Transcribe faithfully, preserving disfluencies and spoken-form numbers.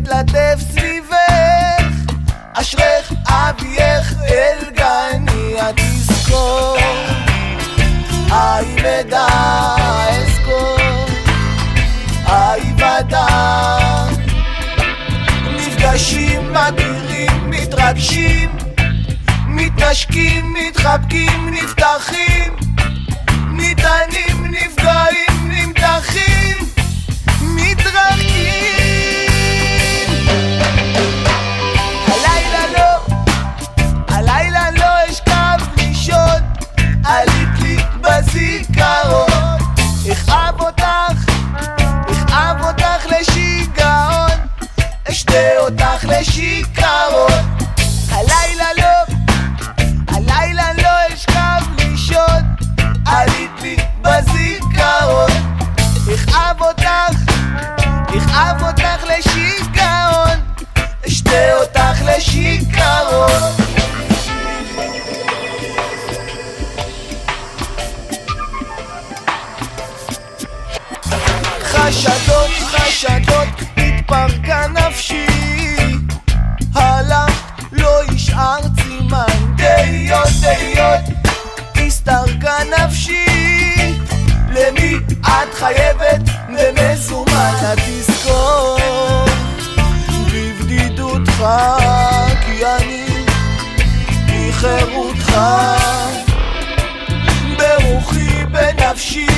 מתלטף סביבך, אשרך אבייך אל גני התזכור, אי מדע אזכור, אי ודע. נפגשים, מכירים, מתרגשים, מתנשקים, מתחבקים, נפתחים, ניתנים, נפגעים, נמתחים, מתרחקים. הלילה לא, הלילה לא אשכב לישון, עלית לי בזיכרון, אכאב אותך, אכאב אותך לשיגעון, אשתה אותך לשיכרון. הלילה לא, הלילה לא אשכב לישון, עלית לי בזיכרון, אכאב אותך, אכאב אותך לשיגעון, אשתה אותך לשיכרון. חשדות, חשדות, התפרקה נפשי, הלך, לא ישאר צימן, דיות, דיות, הסתרקה נפשי. למי את חייבת במזומן? התזכור בבדידותך, כי אני מחירותך, ברוחי בנפשי,